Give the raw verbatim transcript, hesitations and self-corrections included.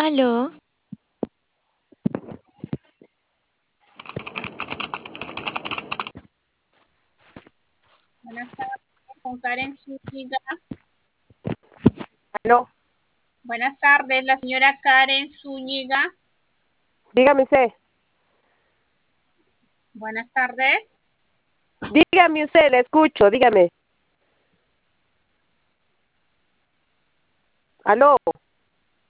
Aló, Buenas tardes, con Karen Zúñiga. Aló, Buenas tardes, la señora Karen Zúñiga. dígame usted, Buenas tardes. dígame usted, le escucho, dígame. Aló.